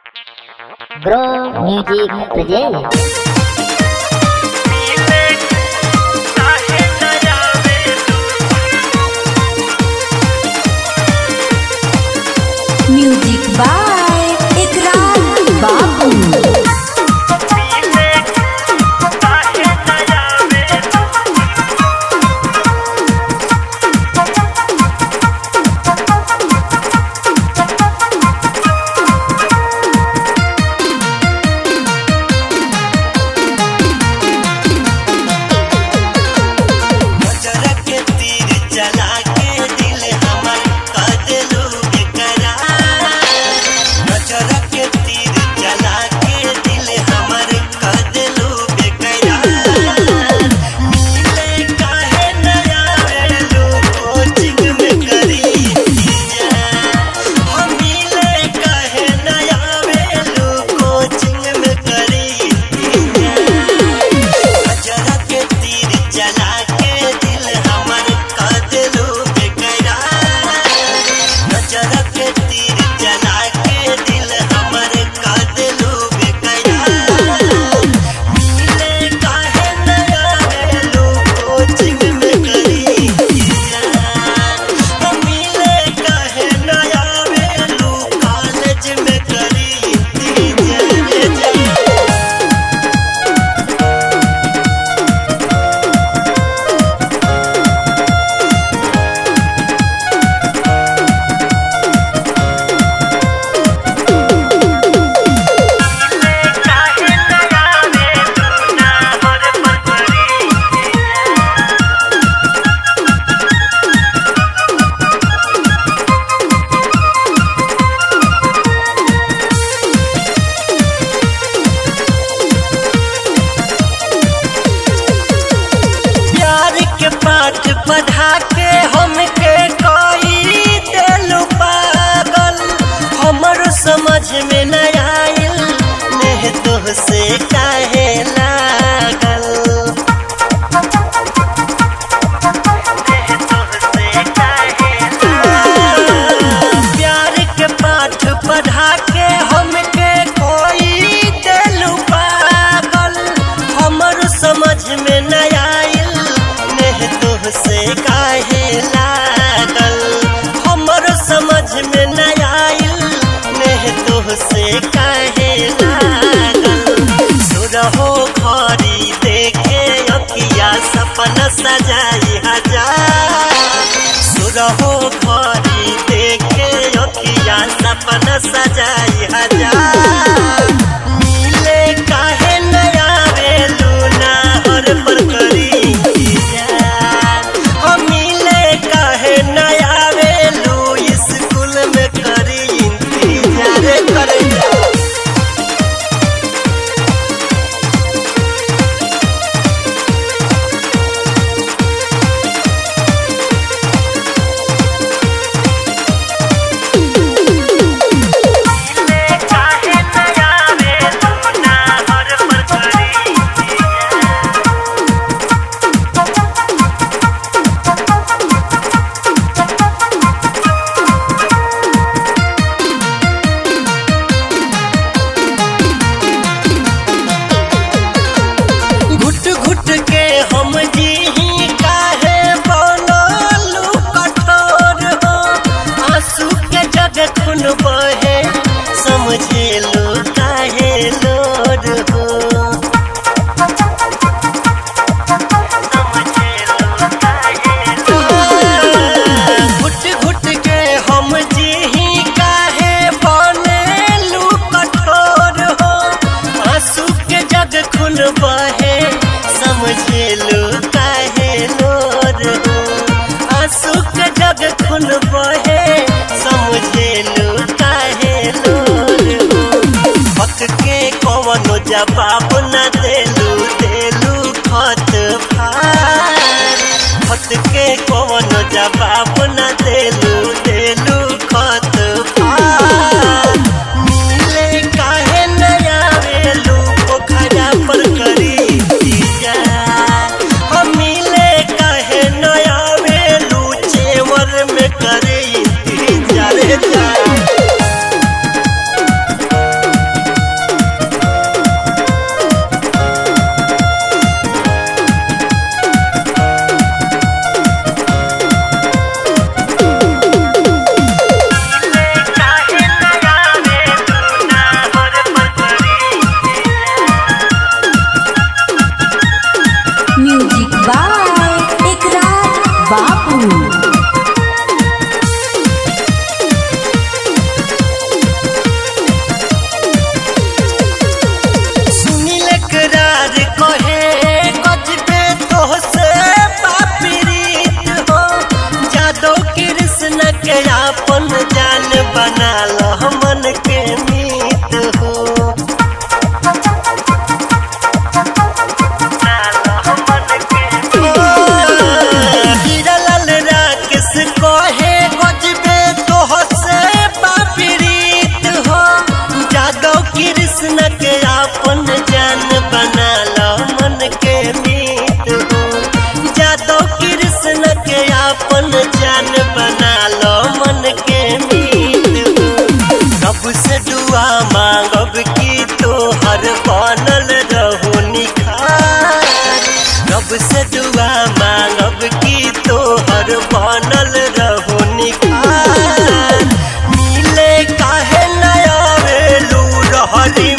Bro Music presents music by Ikrar Babu. पढ़ा के हमके कोई दिलु पागल, हमर समझ में न आइल नेह तोहसे काहे लागल। प्यार के पाठ पढ़ा के हमके कोई दिलु पागल, हमर समझ में न आइल से काहे लागल। हमर समझ में न आइल नेह तोहसे काहे लागल। सुरहो घड़ी देखे अखिया सपना सजाई हजार, सुरहो घड़ी देखे अखिया सपना सजाई हजार। मिले काहे न आवेलू ना हर पर करी बहे समझे लो काहे लोड हो, समझे लो काहे लोड। घुट घुट के हम जी काहे बनेलू कठोर हो, आंसू के जग खून बहे समझे लो काहे लोड हो, आंसू के जग खून बहे समझे लो के कवनो जवाब न देलू खत फार, खत के कवनो जवाब न देलू खत फार। मिले काहे न आवेलू पोखरा पर करी दिया, हम मिले काहे न आवेलू चेवर में करी इंतजार। से दुआ मांगब की तोहर बनल रहो निखार। मिले काहे न आवेलू रहरी